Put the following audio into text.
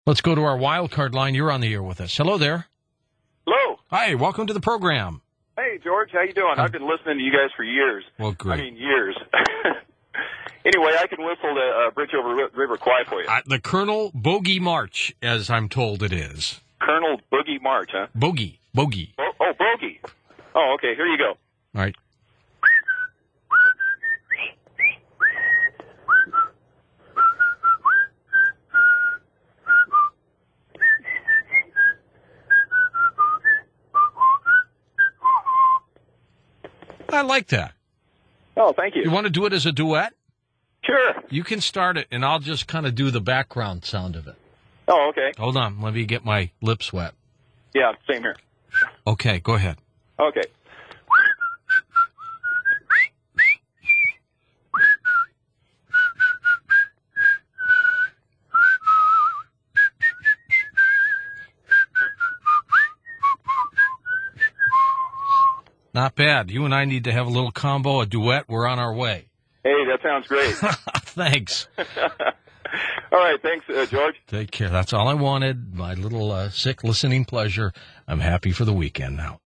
Let's go to our wild card line. You're on the air with us. Hello there. Hello. Hi, welcome to the program. Hey, George. How you doing? I've been listening to you guys for years. Well, great. I mean, years. Anyway, I can whistle the Bridge Over River Kwai for you. The Colonel Bogey March, as I'm told it is. Colonel Boogie March, huh? Bogey. Oh, Bogey. Oh, okay. Here you go. All right. I like that. Oh, thank you. You want to do it as a duet? Sure. You can start it, and I'll just kind of do the background sound of it. Oh, okay. Hold on. Let me get my lips wet. Yeah, same here. Okay, go ahead. Okay. Not bad. You and I need to have a little combo, a duet. We're on our way. Hey, that sounds great. Thanks. All right, thanks, George. Take care. That's all I wanted. My little sick listening pleasure. I'm happy for the weekend now.